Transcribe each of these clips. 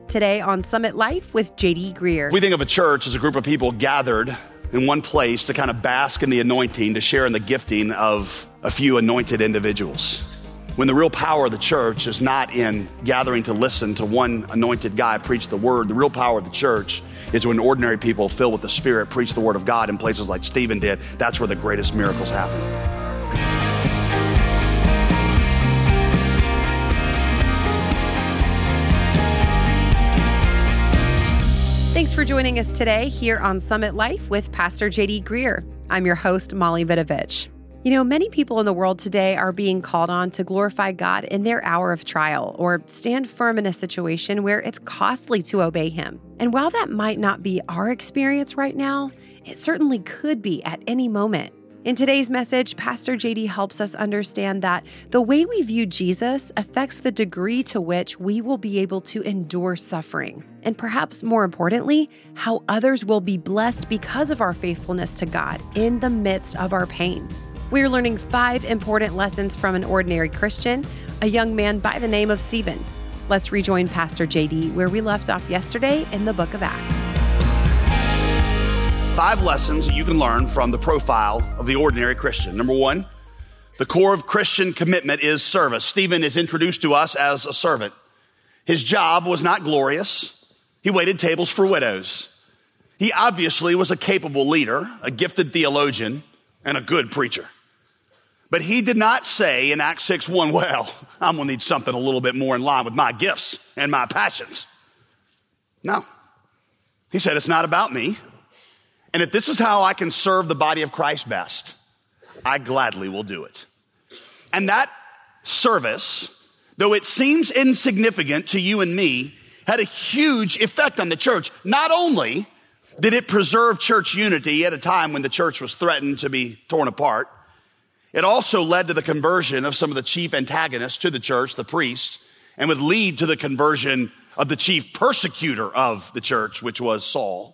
Today on Summit Life with J.D. Greear. We think of a church as a group of people gathered in one place to kind of bask in the anointing, to share in the gifting of a few anointed individuals. When the real power of the church is not in gathering to listen to one anointed guy preach the word, the real power of the church is when ordinary people filled with the Spirit preach the word of God in places like Stephen did. That's where the greatest miracles happen. Thanks for joining us today here on Summit Life with Pastor J.D. Greear. I'm your host, Molly Vidovich. You know, many people in the world today are being called on to glorify God in their hour of trial or stand firm in a situation where it's costly to obey Him. And while that might not be our experience right now, it certainly could be at any moment. In today's message, Pastor J.D. helps us understand that the way we view Jesus affects the degree to which we will be able to endure suffering. And perhaps more importantly, how others will be blessed because of our faithfulness to God in the midst of our pain. We're learning 5 important lessons from an ordinary Christian, a young man by the name of Stephen. Let's rejoin Pastor J.D. where we left off yesterday in the book of Acts. 5 lessons that you can learn from the profile of the ordinary Christian. Number 1, the core of Christian commitment is service. Stephen is introduced to us as a servant. His job was not glorious. He waited tables for widows. He obviously was a capable leader, a gifted theologian, and a good preacher. But he did not say in Acts 6:1, well, I'm going to need something a little bit more in line with my gifts and my passions. No. He said, it's not about me. And if this is how I can serve the body of Christ best, I gladly will do it. And that service, though it seems insignificant to you and me, had a huge effect on the church. Not only did it preserve church unity at a time when the church was threatened to be torn apart, it also led to the conversion of some of the chief antagonists to the church, the priests, and would lead to the conversion of the chief persecutor of the church, which was Saul.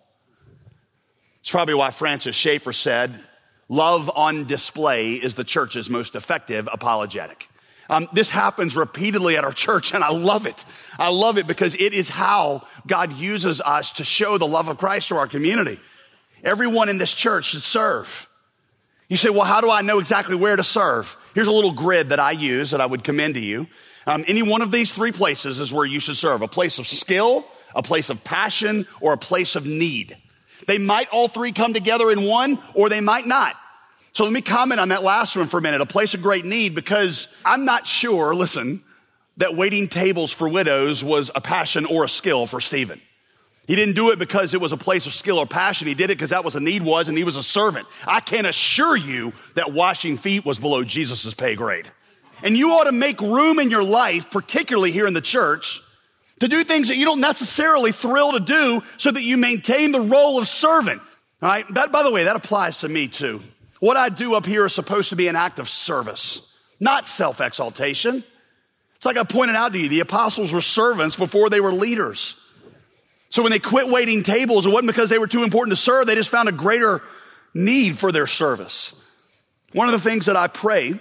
It's probably why Francis Schaeffer said, love on display is the church's most effective apologetic. This happens repeatedly at our church, and I love it. I love it because it is how God uses us to show the love of Christ to our community. Everyone in this church should serve. You say, well, how do I know exactly where to serve? Here's a little grid that I use that I would commend to you. Any one of these 3 places is where you should serve. A place of skill, a place of passion, or a place of need. They might all 3 come together in one, or they might not. So let me comment on that last one for a minute, a place of great need, because I'm not sure, listen, that waiting tables for widows was a passion or a skill for Stephen. He didn't do it because it was a place of skill or passion. He did it because that was a need was, and he was a servant. I can assure you that washing feet was below Jesus' pay grade. And you ought to make room in your life, particularly here in the church, to do things that you don't necessarily thrill to do so that you maintain the role of servant. All right. That, by the way, that applies to me too. What I do up here is supposed to be an act of service, not self-exaltation. It's like I pointed out to you, the apostles were servants before they were leaders. So when they quit waiting tables, it wasn't because they were too important to serve. They just found a greater need for their service. One of the things that I pray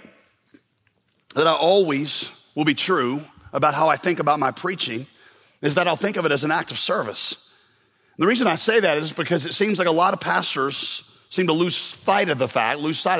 that I always will be true about how I think about my preaching is that I'll think of it as an act of service. And the reason I say that is because it seems like a lot of pastors seem to lose sight of the fact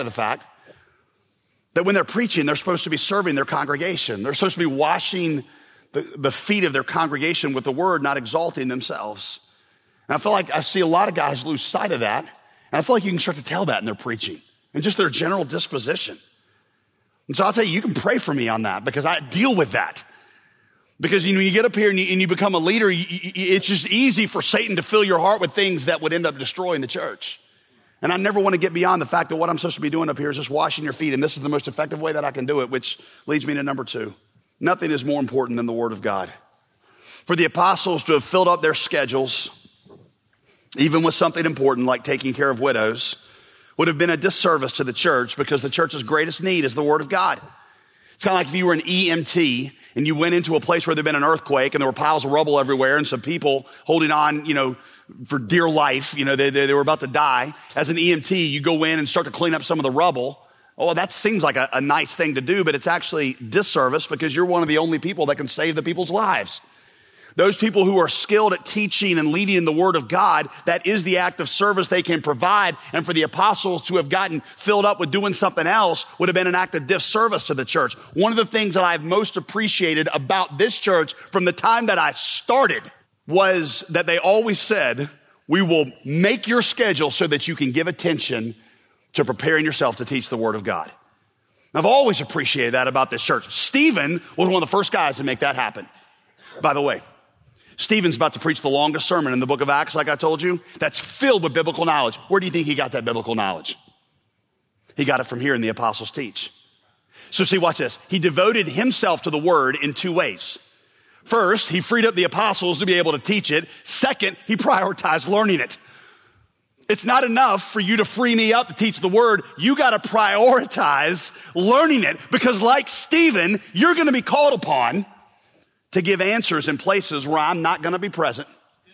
that when they're preaching, they're supposed to be serving their congregation. They're supposed to be washing the feet of their congregation with the word, not exalting themselves. And I feel like I see a lot of guys lose sight of that. And I feel like you can start to tell that in their preaching and just their general disposition. And so I'll tell you, you can pray for me on that because I deal with that. Because you get up here and you become a leader, it's just easy for Satan to fill your heart with things that would end up destroying the church. And I never want to get beyond the fact that what I'm supposed to be doing up here is just washing your feet. And this is the most effective way that I can do it, which leads me to number 2. Nothing is more important than the Word of God. For the apostles to have filled up their schedules, even with something important like taking care of widows, would have been a disservice to the church because the church's greatest need is the Word of God. It's kind of like if you were an EMT and you went into a place where there'd been an earthquake and there were piles of rubble everywhere and some people holding on, for dear life, they were about to die. As an EMT, you go in and start to clean up some of the rubble. Oh, that seems like a nice thing to do, but it's actually disservice because you're one of the only people that can save the people's lives. Those people who are skilled at teaching and leading in the word of God, that is the act of service they can provide. And for the apostles to have gotten filled up with doing something else would have been an act of disservice to the church. One of the things that I've most appreciated about this church from the time that I started was that they always said, we will make your schedule so that you can give attention to preparing yourself to teach the word of God. I've always appreciated that about this church. Stephen was one of the first guys to make that happen. By the way, Stephen's about to preach the longest sermon in the book of Acts, like I told you, that's filled with biblical knowledge. Where do you think he got that biblical knowledge? He got it from hearing the apostles teach. So see, watch this. He devoted himself to the word in two ways. First, he freed up the apostles to be able to teach it. Second, he prioritized learning it. It's not enough for you to free me up to teach the word. You got to prioritize learning it, because like Stephen, you're going to be called upon to give answers in places where I'm not going to be present.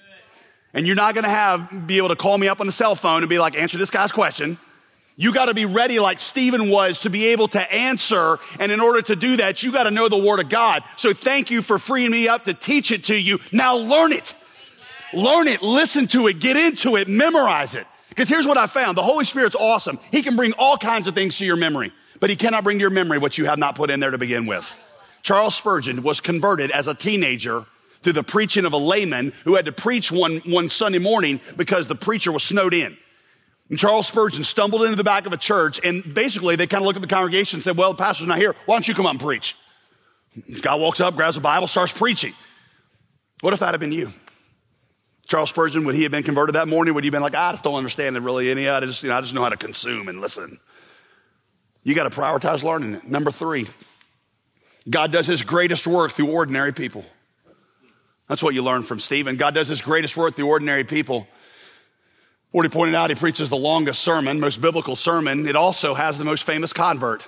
And you're not going to be able to call me up on the cell phone and be like, answer this guy's question. You got to be ready like Stephen was to be able to answer. And in order to do that, you got to know the word of God. So thank you for freeing me up to teach it to you. Now learn it. Learn it, listen to it, get into it, memorize it. Because here's what I found. The Holy Spirit's awesome. He can bring all kinds of things to your memory, but he cannot bring to your memory what you have not put in there to begin with. Charles Spurgeon was converted as a teenager through the preaching of a layman who had to preach one Sunday morning because the preacher was snowed in. And Charles Spurgeon stumbled into the back of a church, and basically they kind of looked at the congregation and said, well, the pastor's not here. Why don't you come up and preach? This guy walks up, grabs a Bible, starts preaching. What if that had been you? Charles Spurgeon, would he have been converted that morning? Would he have been like, I just don't understand it really any of it. I just know how to consume and listen. You got to prioritize learning it. Number 3, God does his greatest work through ordinary people. That's what you learn from Stephen. God does his greatest work through ordinary people. What he pointed out, he preaches the longest sermon, most biblical sermon. It also has the most famous convert.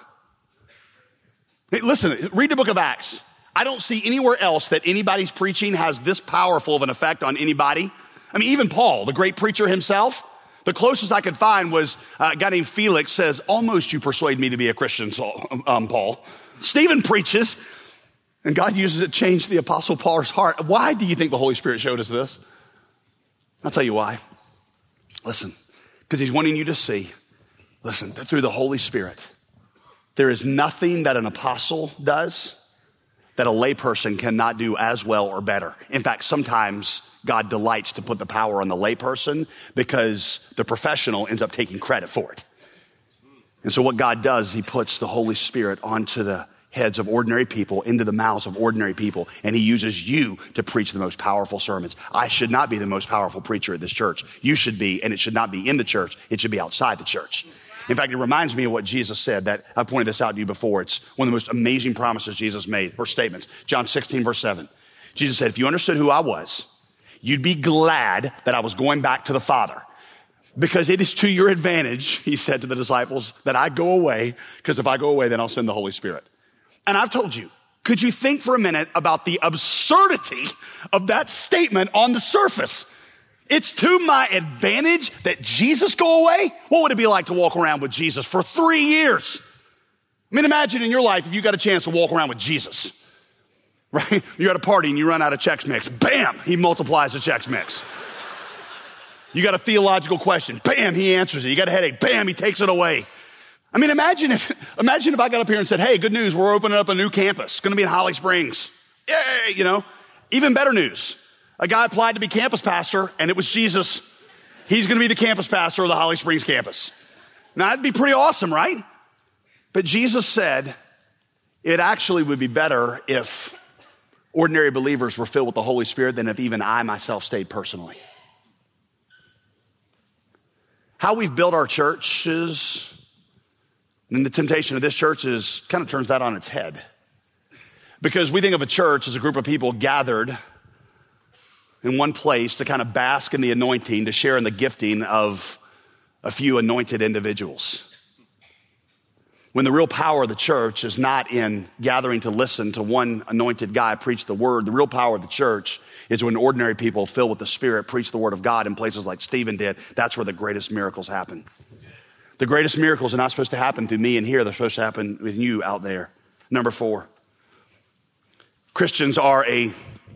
Hey, listen, read the book of Acts. I don't see anywhere else that anybody's preaching has this powerful of an effect on anybody. I mean, even Paul, the great preacher himself, the closest I could find was a guy named Felix says, almost you persuade me to be a Christian, Paul. Stephen preaches, and God uses it to change the Apostle Paul's heart. Why do you think the Holy Spirit showed us this? I'll tell you why. Listen, because he's wanting you to see, listen, that through the Holy Spirit, there is nothing that an apostle does that a layperson cannot do as well or better. In fact, sometimes God delights to put the power on the layperson because the professional ends up taking credit for it. And so what God does, he puts the Holy Spirit onto the heads of ordinary people, into the mouths of ordinary people, and he uses you to preach the most powerful sermons. I should not be the most powerful preacher at this church. You should be, and it should not be in the church. It should be outside the church. In fact, it reminds me of what Jesus said. That I've pointed this out to you before. It's one of the most amazing promises Jesus made, or statements. John 16, verse 7. Jesus said, if you understood who I was, you'd be glad that I was going back to the Father. Because it is to your advantage, he said to the disciples, that I go away, because if I go away, then I'll send the Holy Spirit. And I've told you, could you think for a minute about the absurdity of that statement on the surface? It's to my advantage that Jesus go away? What would it be like to walk around with Jesus for 3 years? I mean, imagine in your life if you got a chance to walk around with Jesus, right? You're at a party and you run out of Chex Mix. Bam, he multiplies the Chex Mix. You got a theological question. Bam, he answers it. You got a headache. Bam, he takes it away. I mean, imagine if I got up here and said, hey, good news, we're opening up a new campus. It's going to be in Holly Springs. Yay, you know. Even better news. A guy applied to be campus pastor, and it was Jesus. He's going to be the campus pastor of the Holly Springs campus. Now, that'd be pretty awesome, right? But Jesus said it actually would be better if ordinary believers were filled with the Holy Spirit than if even I myself stayed personally. How we've built our churches, and the temptation of this church is kind of turns that on its head. Because we think of a church as a group of people gathered in one place to kind of bask in the anointing, to share in the gifting of a few anointed individuals. When the real power of the church is not in gathering to listen to one anointed guy preach the word, the real power of the church is when ordinary people filled with the Spirit preach the word of God in places like Stephen did. That's where the greatest miracles happen. The greatest miracles are not supposed to happen through me in here. They're supposed to happen with you out there. Number 4, Christians are a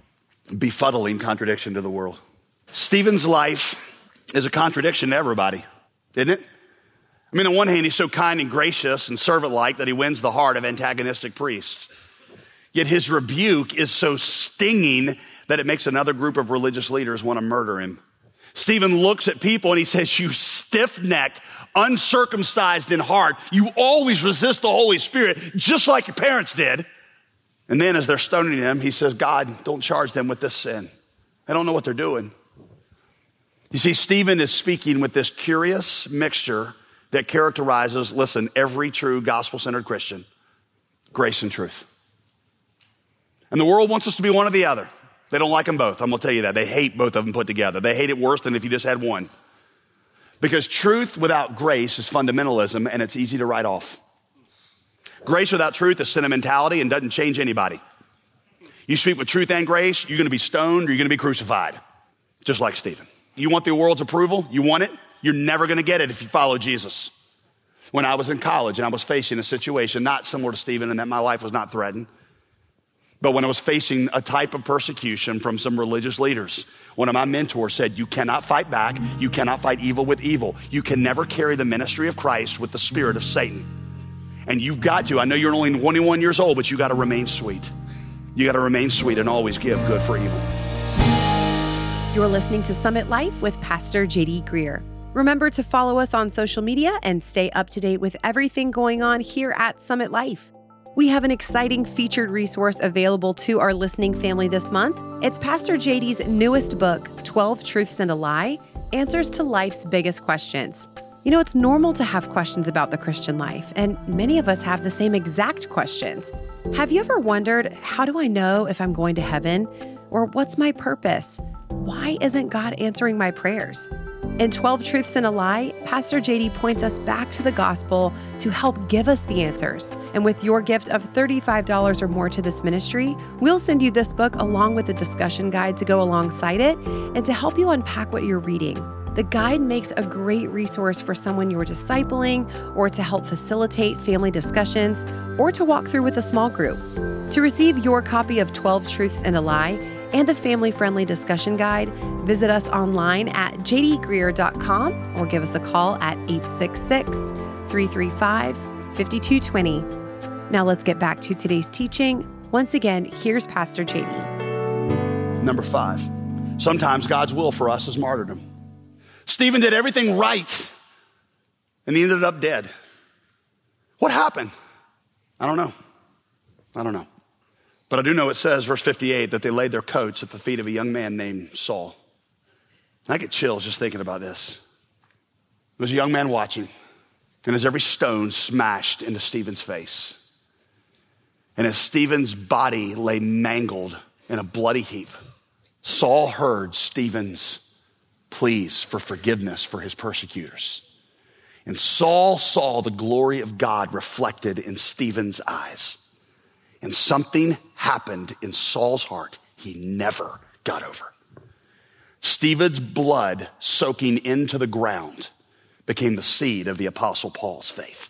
befuddling contradiction to the world. Stephen's life is a contradiction to everybody, isn't it? I mean, on one hand, he's so kind and gracious and servant-like that he wins the heart of antagonistic priests. Yet his rebuke is so stinging that it makes another group of religious leaders want to murder him. Stephen looks at people and he says, you stiff-necked, uncircumcised in heart, you always resist the Holy Spirit, just like your parents did. And then as they're stoning him, he says, God, don't charge them with this sin. They don't know what they're doing. You see, Stephen is speaking with this curious mixture that characterizes, listen, every true gospel-centered Christian, grace and truth. And the world wants us to be one or the other. They don't like them both. I'm going to tell you that. They hate both of them put together. They hate it worse than if you just had one. Because truth without grace is fundamentalism, and it's easy to write off. Grace without truth is sentimentality and doesn't change anybody. You speak with truth and grace, you're going to be stoned or you're going to be crucified, just like Stephen. You want the world's approval? You want it? You're never going to get it if you follow Jesus. When I was in college and I was facing a situation not similar to Stephen in that my life was not threatened, but when I was facing a type of persecution from some religious leaders, one of my mentors said, you cannot fight back. You cannot fight evil with evil. You can never carry the ministry of Christ with the spirit of Satan. And you've got to, I know you're only 21 years old, but you got to remain sweet. You got to remain sweet and always give good for evil. You're listening to Summit Life with Pastor J.D. Greear. Remember to follow us on social media and stay up to date with everything going on here at Summit Life. We have an exciting featured resource available to our listening family this month. It's Pastor JD's newest book, 12 Truths and a Lie, Answers to Life's Biggest Questions. You know, it's normal to have questions about the Christian life, and many of us have the same exact questions. Have you ever wondered, how do I know if I'm going to heaven? Or what's my purpose? Why isn't God answering my prayers? In 12 Truths and a Lie, Pastor JD points us back to the gospel to help give us the answers. And with your gift of $35 or more to this ministry, we'll send you this book along with a discussion guide to go alongside it and to help you unpack what you're reading. The guide makes a great resource for someone you're discipling or to help facilitate family discussions or to walk through with a small group. To receive your copy of 12 Truths and a Lie and the family-friendly discussion guide, visit us online at jdgreear.com or give us a call at 866-335-5220. Now let's get back to today's teaching. Once again, here's Pastor JD. Number 5, sometimes God's will for us is martyrdom. Stephen did everything right, and he ended up dead. What happened? I don't know. But I do know it says, verse 58, that they laid their coats at the feet of a young man named Saul. And I get chills just thinking about this. There was a young man watching, and as every stone smashed into Stephen's face, and as Stephen's body lay mangled in a bloody heap, Saul heard Stephen's pleas for forgiveness for his persecutors. And Saul saw the glory of God reflected in Stephen's eyes. And something happened in Saul's heart he never got over. Stephen's blood soaking into the ground became the seed of the Apostle Paul's faith.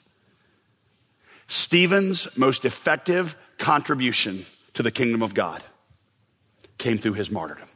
Stephen's most effective contribution to the kingdom of God came through his martyrdom.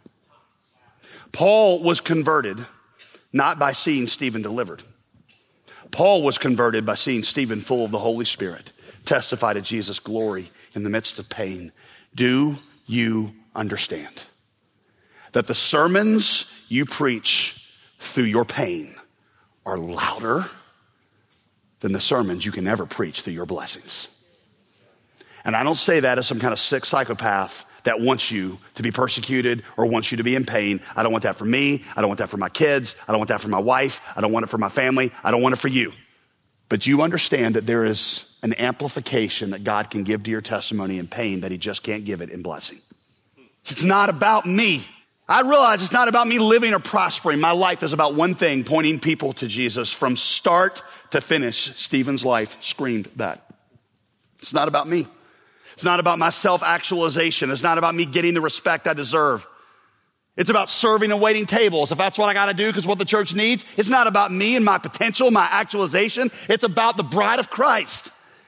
Paul was converted not by seeing Stephen delivered. Paul was converted by seeing Stephen full of the Holy Spirit testify to Jesus' glory in the midst of pain. Do you understand that the sermons you preach through your pain are louder than the sermons you can ever preach through your blessings? And I don't say that as some kind of sick psychopath that wants you to be persecuted or wants you to be in pain. I don't want that for me. I don't want that for my kids. I don't want that for my wife. I don't want it for my family. I don't want it for you. But you understand that there is an amplification that God can give to your testimony in pain that he just can't give it in blessing. It's not about me. I realize it's not about me living or prospering. My life is about one thing, pointing people to Jesus. From start to finish, Stephen's life screamed that. It's not about me. It's not about my self-actualization. It's not about me getting the respect I deserve. It's about serving and waiting tables. If that's what I got to do because what the church needs, it's not about me and my potential, my actualization. It's about the bride of Christ.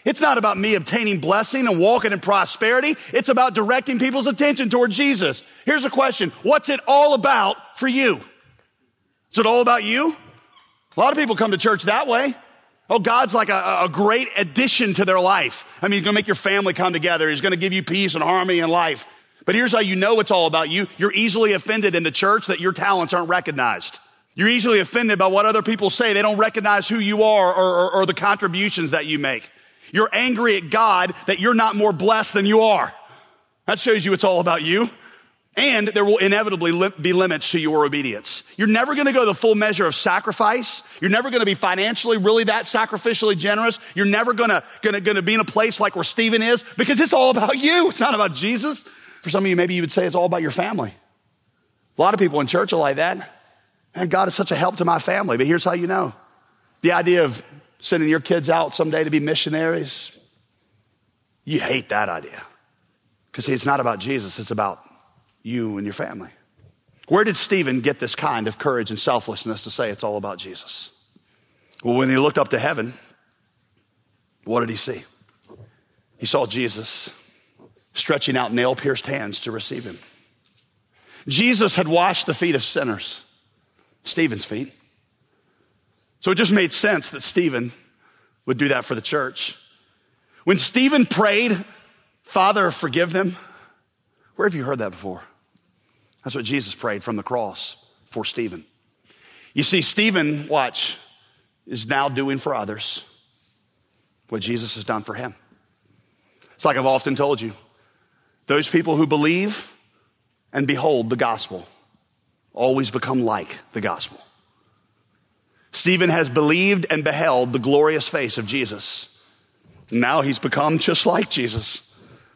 It's not about me obtaining blessing and walking in prosperity. It's about directing people's attention toward Jesus. Here's a question. What's it all about for you? Is it all about you? A lot of people come to church that way. Oh, God's like a great addition to their life. I mean, he's going to make your family come together. He's going to give you peace and harmony in life. But here's how you know it's all about you. You're easily offended in the church that your talents aren't recognized. You're easily offended by what other people say. They don't recognize who you are or the contributions that you make. You're angry at God that you're not more blessed than you are. That shows you it's all about you. And there will inevitably be limits to your obedience. You're never going to go the full measure of sacrifice. You're never going to be financially really that sacrificially generous. You're never going to be in a place like where Stephen is because it's all about you. It's not about Jesus. For some of you, maybe you would say it's all about your family. A lot of people in church are like that. And God is such a help to my family. But here's how you know. The idea of sending your kids out someday to be missionaries, you hate that idea. Because it's not about Jesus, it's about you and your family. Where did Stephen get this kind of courage and selflessness to say it's all about Jesus? Well, when he looked up to heaven, what did he see? He saw Jesus stretching out nail-pierced hands to receive him. Jesus had washed the feet of sinners, Stephen's feet. So it just made sense that Stephen would do that for the church. When Stephen prayed, Father, forgive them, where have you heard that before? That's what Jesus prayed from the cross for Stephen. You see, Stephen, watch, is now doing for others what Jesus has done for him. It's like I've often told you, those people who believe and behold the gospel always become like the gospel. Stephen has believed and beheld the glorious face of Jesus. Now he's become just like Jesus.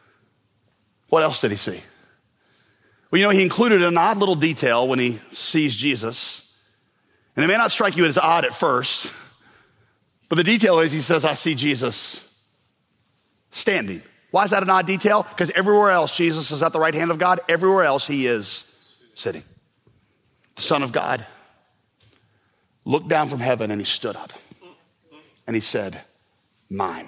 What else did he see? Well, you know, he included an odd little detail when he sees Jesus. And it may not strike you as odd at first, but the detail is he says, I see Jesus standing. Why is that an odd detail? Because everywhere else Jesus is at the right hand of God. Everywhere else he is sitting. The Son of God looked down from heaven and he stood up. And he said, mine.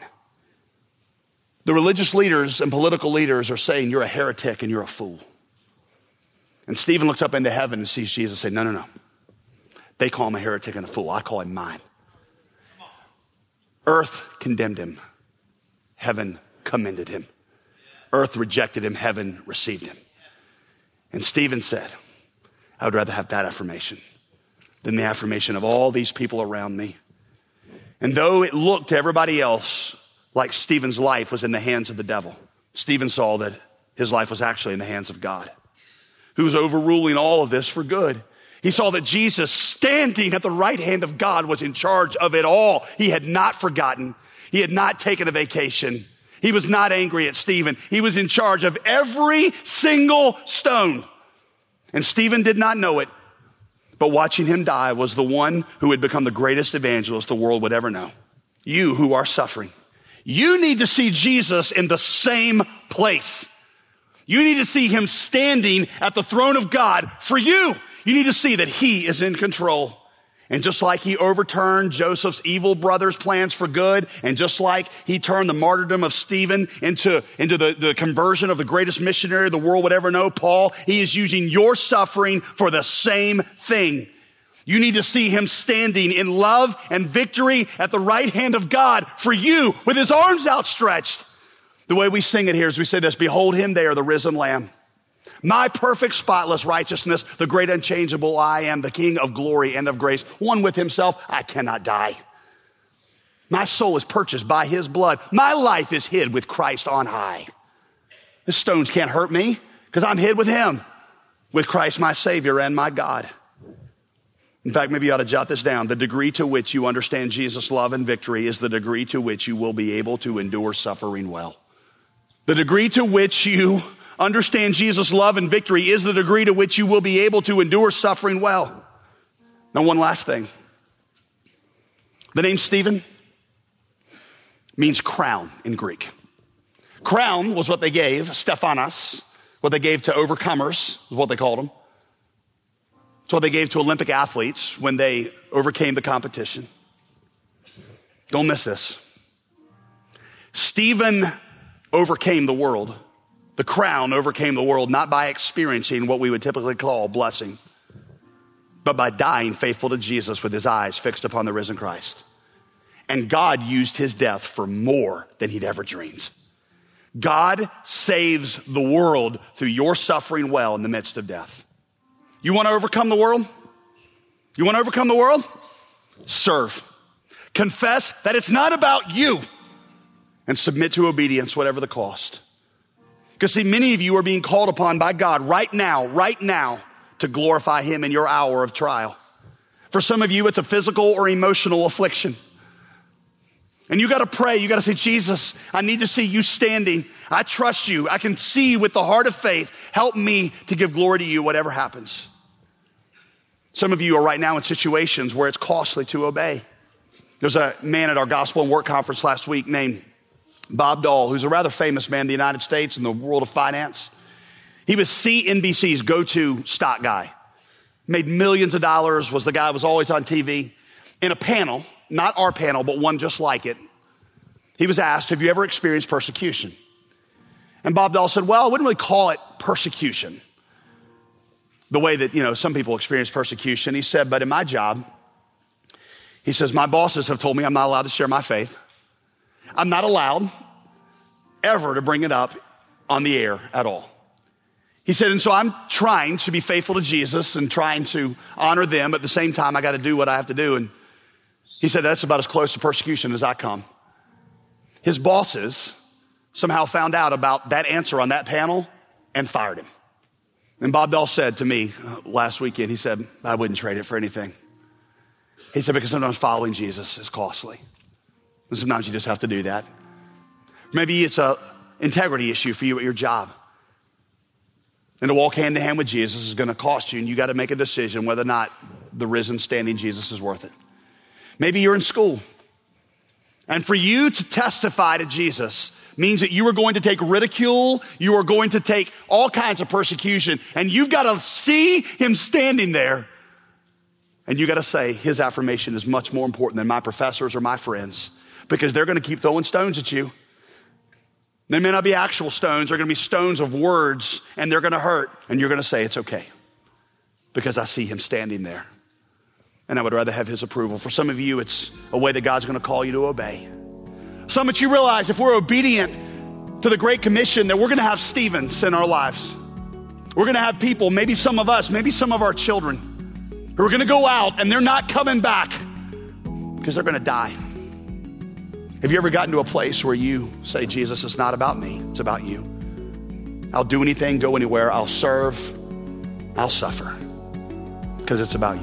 The religious leaders and political leaders are saying you're a heretic and you're a fool. And Stephen looks up into heaven and sees Jesus say, no, no, no. They call him a heretic and a fool. I call him mine. Earth condemned him. Heaven commended him. Earth rejected him. Heaven received him. And Stephen said, I would rather have that affirmation than the affirmation of all these people around me. And though it looked to everybody else like Stephen's life was in the hands of the devil, Stephen saw that his life was actually in the hands of God, who was overruling all of this for good. He saw that Jesus standing at the right hand of God was in charge of it all. He had not forgotten. He had not taken a vacation. He was not angry at Stephen. He was in charge of every single stone. And Stephen did not know it, but watching him die was the one who had become the greatest evangelist the world would ever know. You who are suffering, you need to see Jesus in the same place. You need to see him standing at the throne of God for you. You need to see that he is in control. And just like he overturned Joseph's evil brother's plans for good, and just like he turned the martyrdom of Stephen into the conversion of the greatest missionary the world would ever know, Paul, he is using your suffering for the same thing. You need to see him standing in love and victory at the right hand of God for you with his arms outstretched. The way we sing it here is we say this, behold him there, the risen Lamb. My perfect, spotless righteousness, the great unchangeable I am, the King of glory and of grace, one with himself, I cannot die. My soul is purchased by his blood. My life is hid with Christ on high. The stones can't hurt me because I'm hid with him, with Christ my Savior and my God. In fact, maybe you ought to jot this down. The degree to which you understand Jesus' love and victory is the degree to which you will be able to endure suffering well. The degree to which you understand Jesus' love and victory is the degree to which you will be able to endure suffering well. Now, one last thing. The name Stephen means crown in Greek. Crown was what they gave, Stephanos, what they gave to overcomers, is what they called them. It's what they gave to Olympic athletes when they overcame the competition. Don't miss this. Stephen overcame the world. The crown overcame the world, not by experiencing what we would typically call blessing, but by dying faithful to Jesus with his eyes fixed upon the risen Christ. And God used his death for more than he'd ever dreamed. God saves the world through your suffering well in the midst of death. You want to overcome the world? You want to overcome the world? Serve. Confess that it's not about you and submit to obedience, whatever the cost. Because see, many of you are being called upon by God right now to glorify him in your hour of trial. For some of you, it's a physical or emotional affliction. And you got to pray. You got to say, Jesus, I need to see you standing. I trust you. I can see with the heart of faith. Help me to give glory to you, whatever happens. Some of you are right now in situations where it's costly to obey. There's a man at our Gospel and Work Conference last week named Bob Dole, who's a rather famous man in the United States in the world of finance. He was CNBC's go-to stock guy. Made millions of dollars, was the guy who was always on TV. In a panel, not our panel, but one just like it, he was asked, have you ever experienced persecution? And Bob Dole said, well, I wouldn't really call it persecution the way that, some people experience persecution. He said, but in my job, he says, my bosses have told me I'm not allowed to share my faith. I'm not allowed ever to bring it up on the air at all. He said, and so I'm trying to be faithful to Jesus and trying to honor them. At the same time, I got to do what I have to do. And he said, that's about as close to persecution as I come. His bosses somehow found out about that answer on that panel and fired him. And Bob Dole said to me last weekend, he said, I wouldn't trade it for anything. He said, because sometimes following Jesus is costly. And sometimes you just have to do that. Maybe it's an integrity issue for you at your job. And to walk hand in hand with Jesus is going to cost you, and you got to make a decision whether or not the risen, standing Jesus is worth it. Maybe you're in school. And for you to testify to Jesus means that you are going to take ridicule, you are going to take all kinds of persecution, and you've got to see him standing there. And you got to say, his affirmation is much more important than my professors or my friends, because they're going to keep throwing stones at you. They may not be actual stones. They're going to be stones of words, and they're going to hurt. And you're going to say, it's okay, because I see him standing there. And I would rather have his approval. For some of you, it's a way that God's going to call you to obey. Some of you realize if we're obedient to the Great Commission, that we're going to have Stephens in our lives. We're going to have people, maybe some of us, maybe some of our children, who are going to go out and they're not coming back because they're going to die. Have you ever gotten to a place where you say, Jesus, it's not about me, it's about you. I'll do anything, go anywhere, I'll serve, I'll suffer, because it's about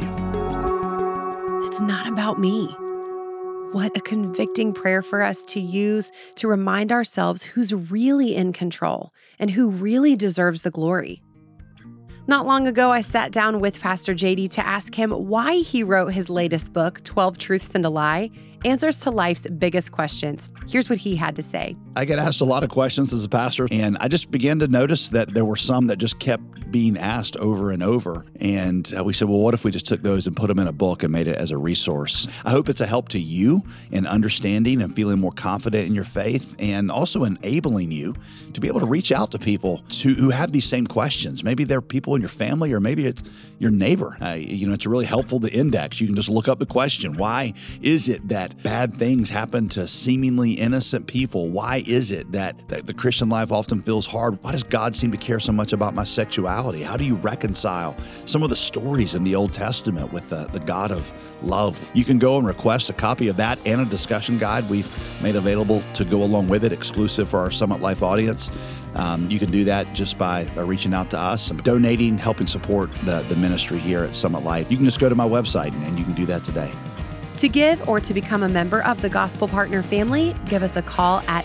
you. It's not about me. What a convicting prayer for us to use to remind ourselves who's really in control and who really deserves the glory. Not long ago, I sat down with Pastor JD to ask him why he wrote his latest book, 12 Truths and a Lie, Answers to Life's Biggest Questions. Here's what he had to say. I get asked a lot of questions as a pastor, and I just began to notice that there were some that just kept being asked over and over. And we said, well, what if we just took those and put them in a book and made it as a resource? I hope it's a help to you in understanding and feeling more confident in your faith, and also enabling you to be able to reach out to people who have these same questions. Maybe they're people in your family, or maybe it's your neighbor. It's really helpful to index. You can just look up the question. Why is it that bad things happen to seemingly innocent people? Why is it that the Christian life often feels hard? Why does God seem to care so much about my sexuality? How do you reconcile some of the stories in the Old Testament with the God of love? You can go and request a copy of that and a discussion guide we've made available to go along with it, exclusive for our Summit Life audience. You can do that just by reaching out to us and donating, helping support the ministry here at Summit Life. You can just go to my website and you can do that today. To give or to become a member of the Gospel Partner family, give us a call at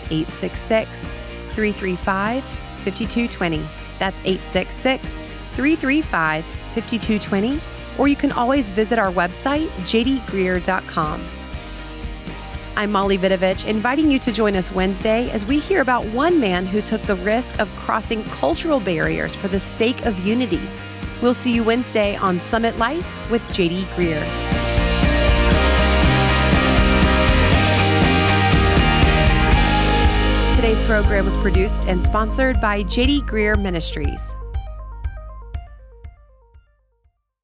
866-335-5220. That's 866-335-5220. Or you can always visit our website, jdgreer.com. I'm Molly Vidovich, inviting you to join us Wednesday as we hear about one man who took the risk of crossing cultural barriers for the sake of unity. We'll see you Wednesday on Summit Life with J.D. Greer. Today's program was produced and sponsored by J.D. Greear Ministries.